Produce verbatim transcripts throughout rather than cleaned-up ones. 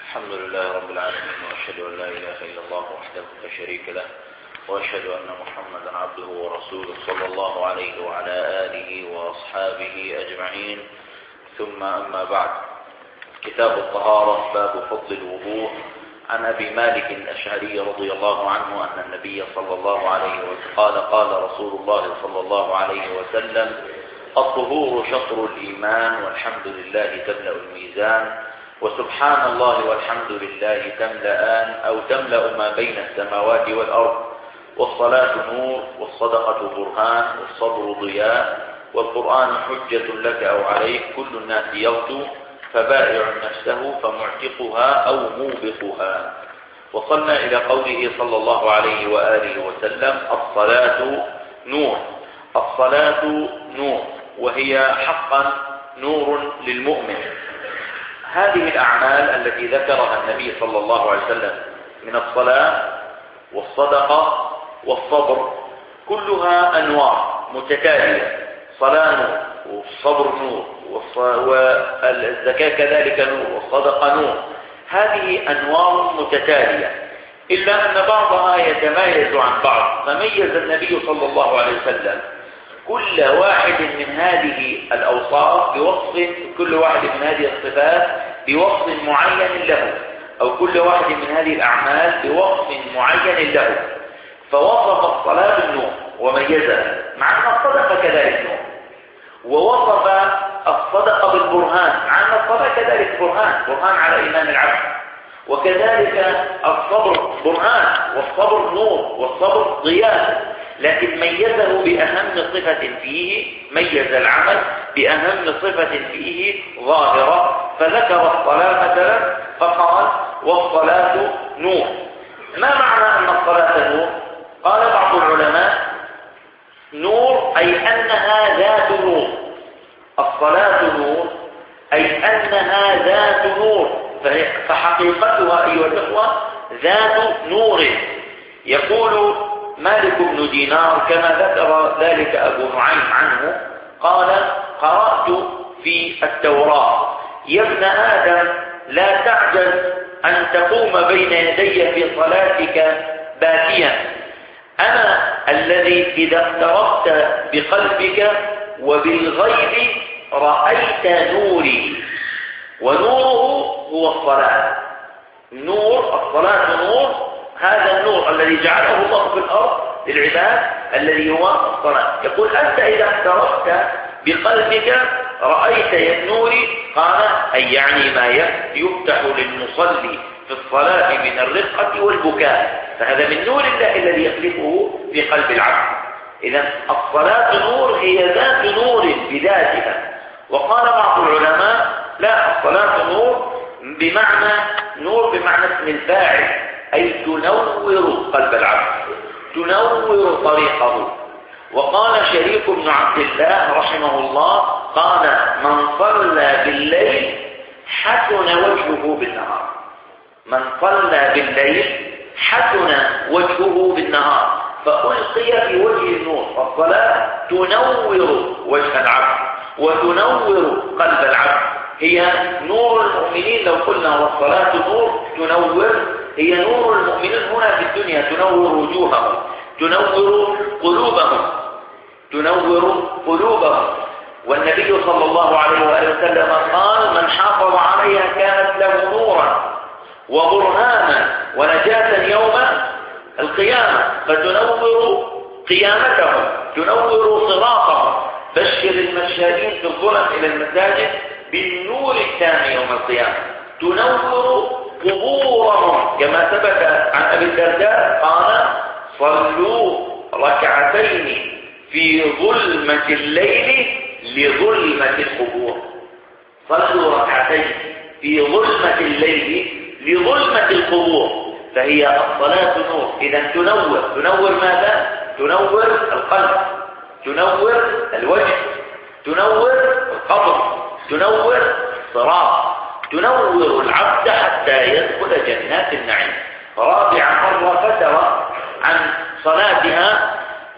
الحمد لله رب العالمين، وأشهد أن لا إله إلا الله وحده لا شريك له، وأشهد أن محمدا عبده ورسوله صلى الله عليه وعلى آله وأصحابه أجمعين. ثم أما بعد، كتاب الطهارة، باب فضل الوضوء. عن أبي مالك الأشعري رضي الله عنه أن النبي صلى الله عليه وسلم قال قال رسول الله صلى الله عليه وسلم: الطهور شطر الإيمان، والحمد لله تملأ الميزان، وسبحان الله والحمد لله تملأان أو تملأ ما بين السماوات والأرض، والصلاة نور، والصدقة برهان، والصبر ضياء، والقرآن حجة لك أو عليك، كل الناس يغدو فبائع نفسه فمعتقها أو موبقها. وصلنا إلى قوله صلى الله عليه وآله وسلم: الصلاة نور. الصلاة نور، وهي حقا نور للمؤمن. هذه الأعمال التي ذكرها النبي صلى الله عليه وسلم من الصلاة والصدقة والصبر كلها أنواع متتالية: صلاة نور، والصبر نور، والزكاة كذلك نور، والصدقة نور. هذه أنواع متتالية، إلا أن بعضها يتميز عن بعض، فميز النبي صلى الله عليه وسلم كل واحد من هذه الأوصاف بوصف، كل واحد من هذه الصفات بوصف معين له، أو كل واحد من هذه الأعمال بوصف معين له. فوصف الصلاة بالنور وميزها، مع أن الصدقة كذلك نور، ووصف الصدقة بالبرهان، مع أن الصلاة كذلك برهان، برهان على إيمان العبد. وكذلك الصبر برهان، والصبر نور، والصبر ضياء. لكن ميزه بأهم صفة فيه، ميز العمل بأهم صفة فيه ظاهرة، فذكر الصلاة مثلا فقال: والصلاة نور. ما معنى أن الصلاة نور؟ قال بعض العلماء: نور أي أنها ذات نور. الصلاة نور أي أنها ذات نور، فحقيقتها أيها الإخوة ذات نور. يقول مالك بن دينار كما ذكر ذلك أبو نعيم عنه، قال: قرأت في التوراة: يا ابن آدم لا تعجز أن تقوم بين يدي في صلاتك باكيا، أنا الذي إذا اقتربت بقلبك وبالغيب رأيت نوري، ونوره هو الصلاة. نور الصلاة نور، هذا النور الذي جعله الله في الأرض للعباد الذي هو الصلاة. يقول: أنت إذا اقتربت بقلبك رأيت النور، قال: أي يعني ما يفتح للمصلي في الصلاة من الرقة والبكاء، فهذا من نور الله الذي يخلقه في قلب العبد. إذا الصلاة نور، هي ذات نور بذاتها. وقال بعض العلماء: لا، الصلاة نور بمعنى نور بمعنى اسم الفاعل، أي تنور قلب العبد، تنور طريقه. وقال شريك بن عبد الله رحمه الله: قال: من صلى بالليل حسن وجهه بالنهار. من صلى بالليل حسن وجهه بالنهار، فألقي في وجه النور. فالصلاة تنور وجه العبد وتنور قلب العبد، هي نور المؤمنين. لو قلنا والصلاة نور تنور، هي نور المؤمنين هنا في الدنيا، تنور وجوههم، تنور قلوبهم، تنور قلوبهم. والنبي صلى الله عليه وآله وسلم قال: من حافظ عليها كانت له نورا وبرهانا ونجاة يوم القيامة، فتنور قيامتهم، تنور صراطهم. بشر المشاهدين في الظلم إلى المساجد بالنور التام يوم القيامة. تنور قبورهم، كما ثبت عن أبي الدرداء قال: صلوا ركعتين في ظلمة الليل لظلمة القبور. صلوا ركعتين في ظلمة الليل لظلمة القبور، فهي الصلاة نور. إذا تنور، تنور ماذا؟ تنور القلب، تنور الوجه، تنور القبر، تنور الصراط، تنور العبد حتى يدخل جنات النعيم. رابع مرة فترى عن صلاتها،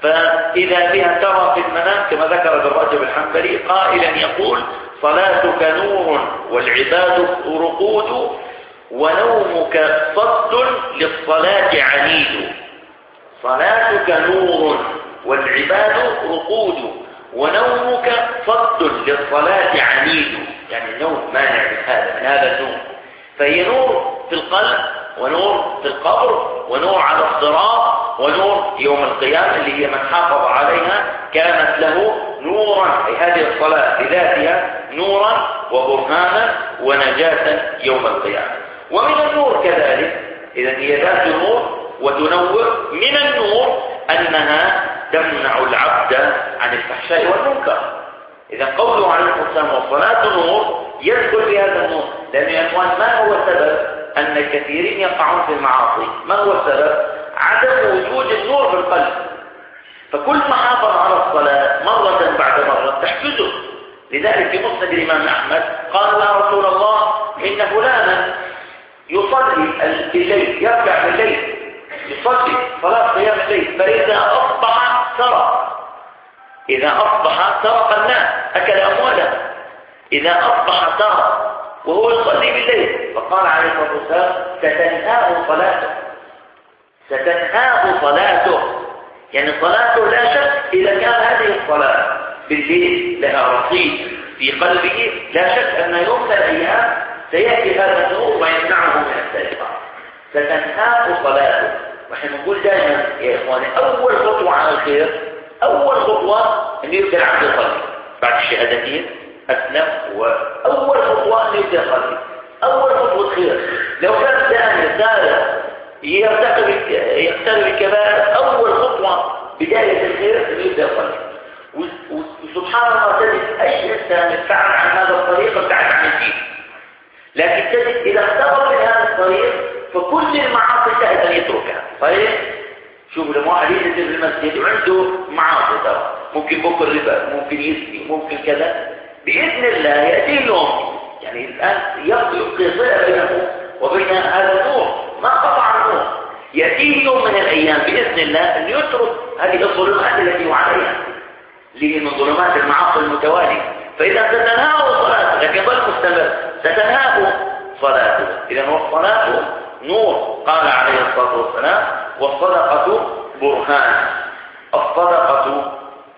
فإذا بها ترى في المنام كما ذكر ابن رجب الحنبلي قائلا يقول: صلاتك نور والعباد رقود، ونومك صد للصلاة عنيد. صلاتك نور والعباد رقود، ونومك صد للصلاة عنيد، يعني النوم مانع من هذا من هذا النوم. فهي نور في القلب، ونور في القبر، ونور على الصراط، ونور يوم القيامة اللي هي من حافظ عليها كانت له نورا، أي هذه الصلاة بذاتها نورا وبرهانا ونجاة يوم القيامة. ومن النور كذلك، إذا هي ذات نور وتنور. من النور أنها تمنع العبد عن الفحشاء والمنكر. إذا قوله عليه الصلاة والسلام والصلاة نور يدخل في هذا النور، لأن يا إخوان ما هو السبب أن الكثيرين يقعون في المعاصي؟ ما هو السبب؟ عدم وجود النور في القلب. فكل ما حافظ على الصلاة مرة بعد مرة تحفزه. لذلك في مسند الإمام أحمد قال يا رسول الله إن فلانا يصلي الليل، يركع الليل، يصلي صلاة قيام الليل، فإذا أصبح سرق، إذا أصبح سرق الناس، أكل أمواله، إذا أصبح سرق وهو يصلي بالليل. فقال عليه الصلاة والسلام ستنهاه صلاته، ستنهاه صلاته، يعني صلاته لا شك إذا كان هذه الصلاة بالليل لها رصيد في قلبه، لا شك أن يوم من الأيام سيأتي هذا النور ويمنعه من السرقة. ستنهاه صلاته. ونحن نقول دائما يا إخواني أول خطوة على الخير، أول خطوة أن يبدأ العبد يصلي بعد الشهادتين أسلم، وأول خطوة أن يبدأ يصلي، أول خطوة خير. لو كان ثاني ثالث يرتكب يقترب الكبائر، أول خطوة بداية الخير أن يبدأ يصلي. وسبحان الله تجد أي إنسان يبتعد عن هذا الطريق ابتعد عن الدين، لكن تجد إذا اختبر من هذا الطريق فكل المعاصي سهل أن يتركها. صحيح؟ شوف لما واحد ينزل في المسجد وعنده معاصي ترى، ممكن بكر ربا، ممكن يسقي، ممكن كذا، بإذن الله يأتي يوم يعني الآن يبقي صلة بينه وبين هذا النور، ما قطع النور. يأتيه يوم من الأيام بإذن الله أن يترك هذه الظلمات التي هو عليها، اللي هي من ظلمات المعاصي المتوالية. فإذا ستنهاه صلاته لكن ظل مستمر ستنهاه صلاته. إذا الصلاة نور. قال عليه الصلاة والسلام والصدقة برهان. الصدقة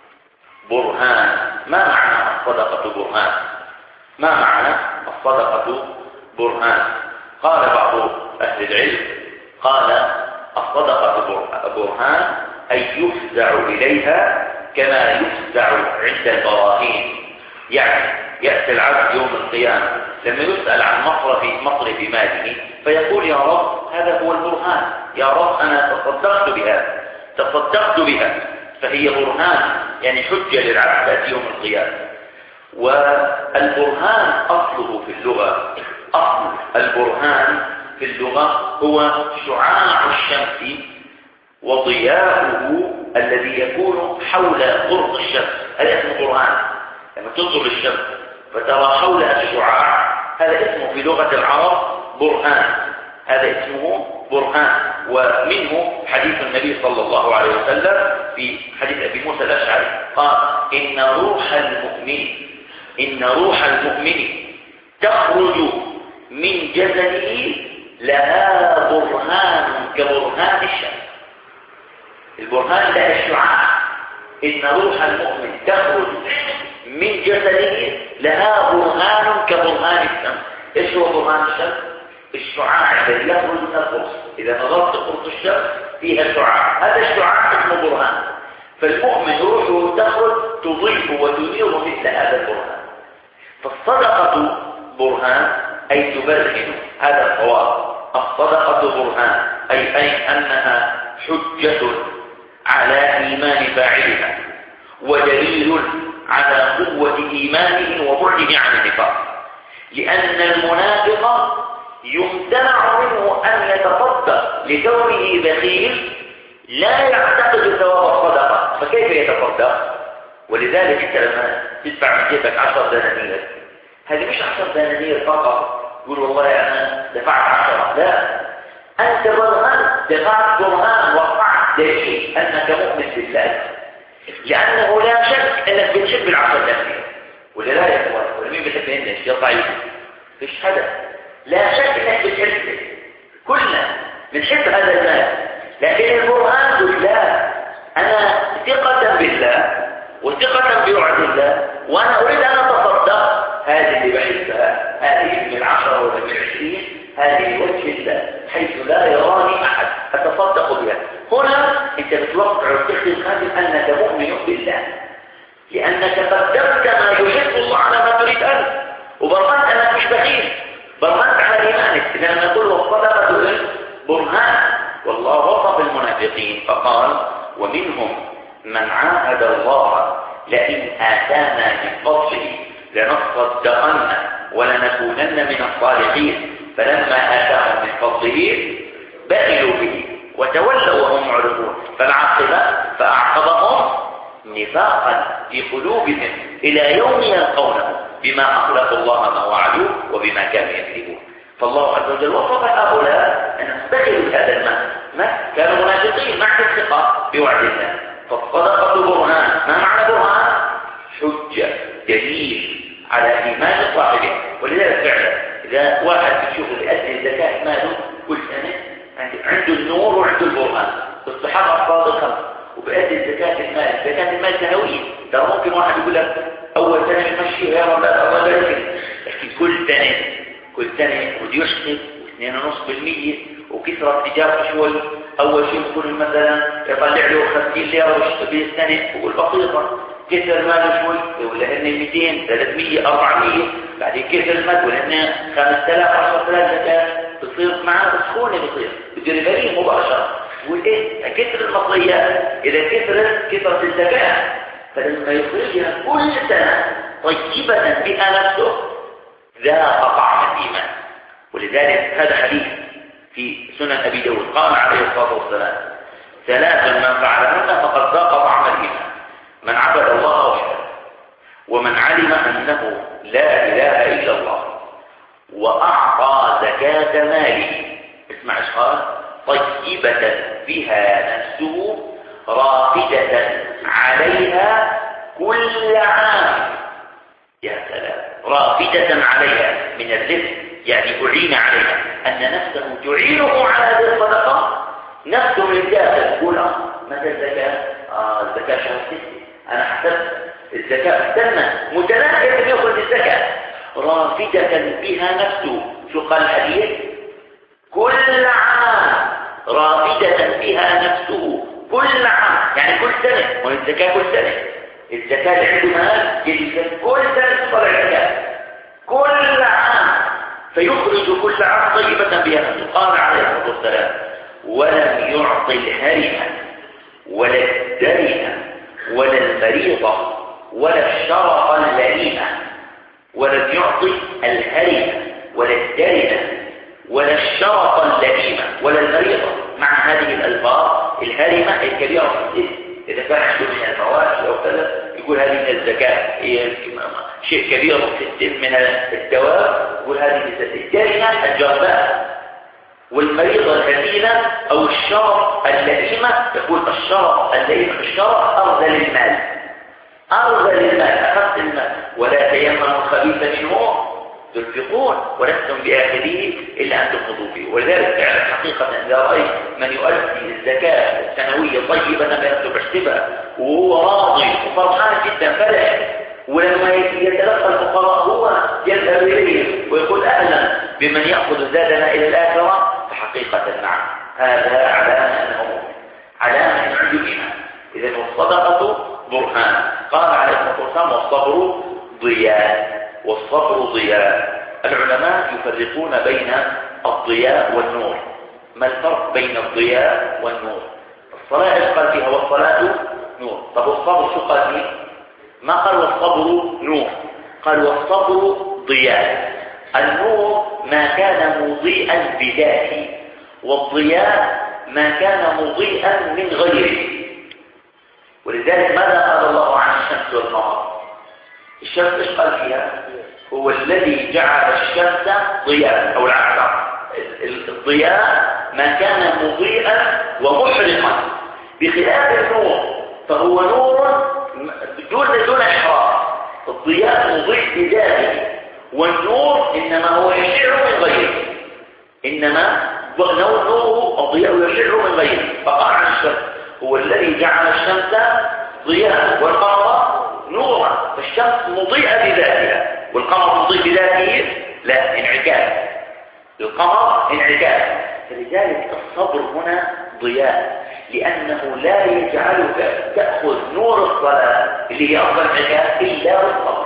برهان. ما معنى الصدقة برهان؟ ما معنى الصدقة برهان؟ قال بعض أهل العلم قال الصدقة برهان أي يفزع إليها كما يفزع عند البراهين. يعني يأتي العبد يوم القيامة لما يسأل عن مصرف مصرف ماله فيقول يا رب هذا هو البرهان، يا رب أنا تصدقت بها تصدقت بها فهي برهان، يعني حجة للعبد يوم القيامة. والبرهان أصله في اللغة، أصل البرهان في اللغة هو شعاع الشمس وضياؤه الذي يكون حول قرص الشمس، هذا اسمه برهان. لما تنظر للشمس فترى حولها الشعاع، هذا اسمه في لغة العرب برهان، هذا اسمه برهان. ومنه حديث النبي صلى الله عليه وسلم في حديث أبي موسى الأشعري قال إن روح المؤمن إن روح المؤمن تخرج من جسده لها برهان كبرهان الشمس. البرهان ده الشعاع. إن روح المؤمن تخرج من جسده لها برهان كبرهان الشمس. إيش هو برهان الشمس؟ الشعاع الذي يخرج من القرص. إذا نظرت قرص الشمس فيها شعاع، هذا الشعاع اسمه برهان. فالمؤمن روحه تخرج تضيء وتنير مثل هذا البرهان. فالصدقة برهان أي تبرهن، هذا الصواب. الصدقة برهان أي, أي أنها حجة على إيمان فاعلها ودليل على قوة إيمانه وبعده عن النفاق. لأن المنافق يمتنع منه أن يتصدق لكونه بخيل لا يعتقد ثواب الصدقة، فكيف يتصدق؟ ولذلك انت لما تدفع من جيبك عشر دنانير، هذه مش عشر دنانير فقط يقول والله أنا دفعت عشرة، لا، أنت برهان، دفعت برهان، وقعت دليل أنك مؤمن بالله، لأنه لا شك أنك بتحب العشر دنانير. ولا لا يا إخوان؟ ولا مين بيحب هنا؟ الشيء ضعيف، فيش حدا. لا شك انك بتحبه، كلنا بنحب هذا المال، لكن القرآن يقول لا، انا ثقة بالله وثقة بوعد الله، وانا اريد ان اتصدق، هذه اللي بحبها، هذه من العشرة ولا من العشرين، هذه وجه الله حيث لا يراني احد اتصدق بها. هنا انت بتوقع وتختم هذه انك مؤمن بالله، لانك قدمت ما يحب الله على ما تريد انت، وبرهنت انك مش بخيل، برهنت على ايمانك. اذا نقول والصدقه برهان. والله وصف المنافقين فقال ومنهم من عاهد الله لئن آتانا من فضله لنصدقن ولنكونن من الصالحين فلما آتاهم من فضله بخلوا به وتولوا وهم معرضون فالعاقبة فأعقبهم نفاقا في قلوبهم إلى يوم يلقونه بما أخلفوا الله ما وعدوه وبما كانوا يكذبون. فالله عز وجل وصف هؤلاء أن استجلوا هذا المال، ما كانوا منافقين مع الثقة بوعد الله. فالصدقة برهان. ما معنى برهان؟ حجة، دليل على إيمان صاحبه. ولذلك فعلا إذا واحد بيشوف بيأدي الزكاة ماله كل سنة عنده النور وعنده البرهان، الصحابة صادقا وبيأدي الزكاة المال. زكاة المال سنوية، ترى ممكن واحد يقول لك أول سنة يمشي يا رب الله يبارك، لكن كل سنة كل سنة ودي يحسب اثنين ونص بالمية وكثرة تجارته شوي. أول شيء يكون مثلا يطلع له خمسين ليرة ويشتري السنة ويقول بسيطة، كثر ماله شوي ولا هن مئتين ثلاثمية أربعمية، بعدين كثر المال ولا هن خمسة آلاف عشرة آلاف زكاة، بتصير معاه سخونة، بتصير بده ربحيه مباشرة. وإيه كثر المصريات إذا كثرت كثرة الزكاة، فلما يخرجها كل سنة طيبة بها نفسه ذاق طعم الإيمان. ولذلك هذا حديث في سنن أبي داود قال عليه الصلاة والسلام ثلاث من فعلهن فقد ذاق طعم الإيمان: من عبد الله وحده، ومن علم أنه لا إله إلا الله، وأعطى زكاة ماله. اسمع ايش قال: طيبة بها نفسه رافدة عليها كل عام. يا سلام، رافدة عليها من الرزق، يعني أعين عليها، أن نفسه تعينه على هذه الصدقة. نفسه من الداخل تقول اه متى الزكاة؟ اه الزكاة شهر ستة، أنا حسبت الزكاة استنى متناهية أن يأخذ الزكاة. رافدة بها نفسه، شو قال الحديث؟ كل عام، رافدة بها نفسه كل عام، يعني كل سنة. والزكاة كل سنة، الزكاة اللي عنده مال يجب كل سنة تطلع الزكاة كل عام، فيخرج كل عام طيبة بها نفسه. قال عليه الصلاة والسلام: ولم يعطي الهرمة ولا الدرنة ولا المريضة ولا الشرف اللئيمة. ولم يعطي الهرمة ولا الدرنة ولا الشرف اللئيمة ولا المريضة. مع هذه الألفاظ الهرمة الكبيرة في السن، إذا كان عنده من الفواحش أو كذا يقول هذه من الزكاة، هي شيء كبير في السن من الدواء، يقول هذه من الدرنة الجرباء، والمريضة الهزيلة أو الشرف اللئيمة يقول الشرف اللئيمة. الشرف أرذل المال، أرذل المال، أخذت المال. ولا تيمموا الخبيث منه تنفقون ولستم بآخذيه إلا أن تنفقوا فيه. ولذلك فعلا حقيقة إذا رأيت من يؤدي الزكاة السنوية طيبة ما يكتب احتبها وهو راضي وفرحان جدا فرح، ولما يتلقى الفقراء هو يذهب إليهم ويقول أهلا بمن يأخذ زادنا إلى الآخرة، فحقيقة نعم هذا علامة أنه مؤمن، علامة أنه عنده إيمان. إذا الصدقة برهان. قال عليه الصلاة والسلام: والصبر ضياء. والصبر ضياء. العلماء يفرقون بين الضياء والنور. ما الفرق بين الضياء والنور؟ الصلاة قال فيها والصلاة نور. طب والصبر شو قال فيه؟ ما قال والصبر نور، قال والصبر ضياء. النور ما كان مضيئا بذاته، والضياء ما كان مضيئا من غيره. ولذلك ماذا قال الله عن الشمس والقمر؟ الشمس ايش قال فيها؟ هو الذي جعل الشمس ضياء، او العكس، الضياء ما كان مضيئا ومحرقا، بخلاف النور فهو نور دون دون احراق. الضياء مضيء بذاته، والنور إنما هو يشع من غيره، إنما نوره الضياء يشع من غيره. فقال عن الشمس هو الذي جعل الشمس ضياء والقمر نورا، فالشمس مضيئة بذاتها والقمر مضيء بذاته لا، انعكاس، القمر انعكاس. فلذلك الصبر هنا ضياء، لأنه لا يجعلك تأخذ نور الصلاة اللي هي أفضل انعكاس إلا بالصبر.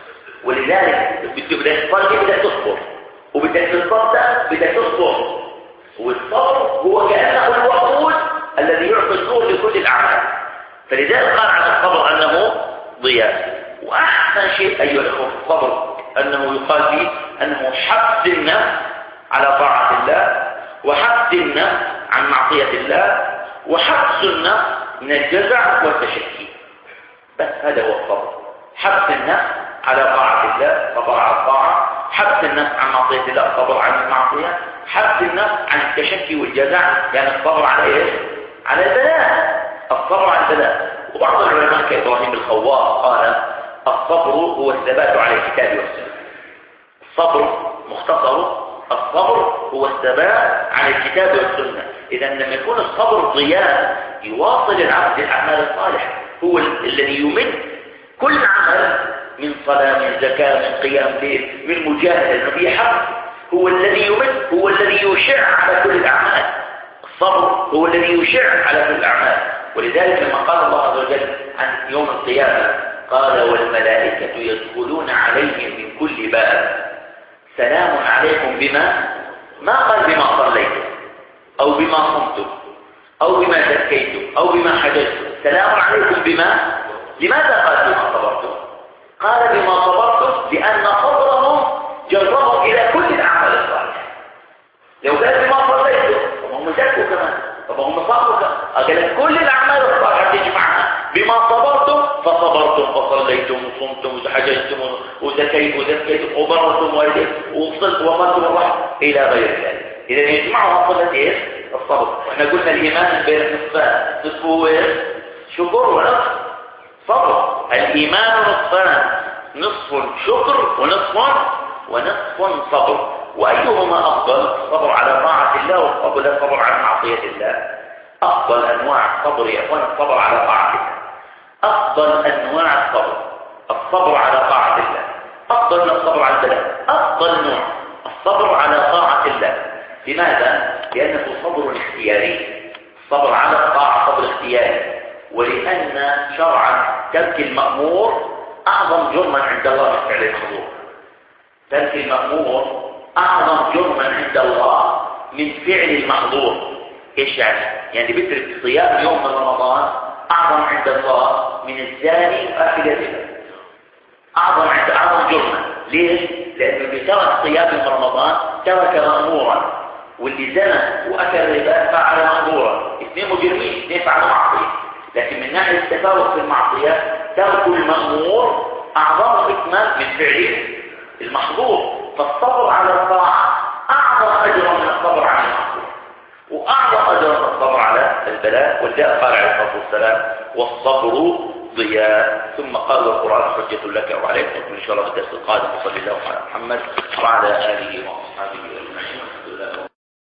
ولذلك بدك تصلي بدك تصبر، وبدك تتصدق بدك تصبر، والصبر هو كأنه الوقود الذي يعطي النور لكل الأعمال. فلذلك قال عن الصبر أنه ضياء. وأحسن شيء أيها الأخوة في الصبر أنه يقال فيه أنه حبس النفس على طاعة الله، وحبس النفس عن معصية الله، وحبس النفس من الجزع والتشكي. بس هذا هو الصبر، حبس النفس على طاعة الله، صبر على الطاعة، حبس النفس عن معصية الله، صبر عن المعصية، حبس النفس عن التشكي والجزع، يعني الصبر على ايش؟ على البلاء، الصبر على البلاء. وبعض العلماء كإبراهيم الخواص قال الصبر هو الثبات على الكتاب والسنة. الصبر مختصر، الصبر هو الثبات على الكتاب والسنة. إذا لما يكون الصبر ضياء يواصل العبد الأعمال الصالحة، هو الذي يمد كل عمل من صلاة، من زكاة، من قيام ليل، من مجاهدة، في حق، هو الذي يمد، هو الذي يشع على كل الأعمال. الصبر هو الذي يشع على كل الأعمال. ولذلك لما قال الله عز وجل عن يوم القيامة قال والملائكة يدخلون عليهم من كل باب سلام عليكم بما، ما قال بما صليتم أو بما صمتم أو بما زكيتم أو بما حججتم، سلام عليكم بما. لماذا قال بما صبرتم؟ قال بما صبرتم لأن صبرهم جرهم إلى كل الأعمال الصالحة. لو قال بما صليتم فهم زكوا كمان، فهم صبروا كمان، قال كل الأعمال الصالحة تجمعها. بما صبرتم فصبرتم فصليتم وصمتم وحججتم وزكيتم وزكيتم وبرتم والديكم وصلتم وصلتم الرحم إلى غير ذلك. إذا يجمعها صلة إيش؟ الصبر. وإحنا قلنا الإيمان بين النصفان، نصفه إيش؟ شكر ونصف صبر. الإيمان نصفان، نصف شكر ونصف ونصف صبر. وأيهما أفضل؟ الصبر على طاعة الله والصبر الصبر على معصية الله. أفضل أنواع الصبر يا أخوان الصبر على طاعة الله. أفضل أنواع الصبر الصبر على طاعة الله، أفضل من الصبر على البلاء. أفضل نوع الصبر على طاعة الله. لماذا؟ لأنه صبر اختياري. الصبر على الطاعة صبر اختياري، ولأن شرعا ترك المأمور أعظم جرما عند الله من فعل المحظور. ترك المأمور أعظم جرما عند الله من فعل المحظور. إيش يعني؟ يعني بترك صيام يوم من رمضان أعظم عند الله من الزاني وآكل الربا. أعظم عند أعظم جرما. ليش؟ لأنه اللي ترك صيام من رمضان ترك مأمورا، واللي زنى وأكل الربا فعل مأمورا. اثنين مجرمين، اثنين فعلوا معصية. لكن من ناحية التفاوت في المعصية ترك المأمور أعظم حكمة من فعل المحظور. فالصبر على الطاعة أعظم أجرا من الصبر على المحظور، وأعظم أجرا من الصبر على البلاء. ولذلك قال عليه الصلاة والسلام والصبر ضياء. ثم قال القرآن حجة لك وعليك. إن شاء الله في الدرس القادم وصلى الله على محمد وعلى آله وأصحابه أجمعين.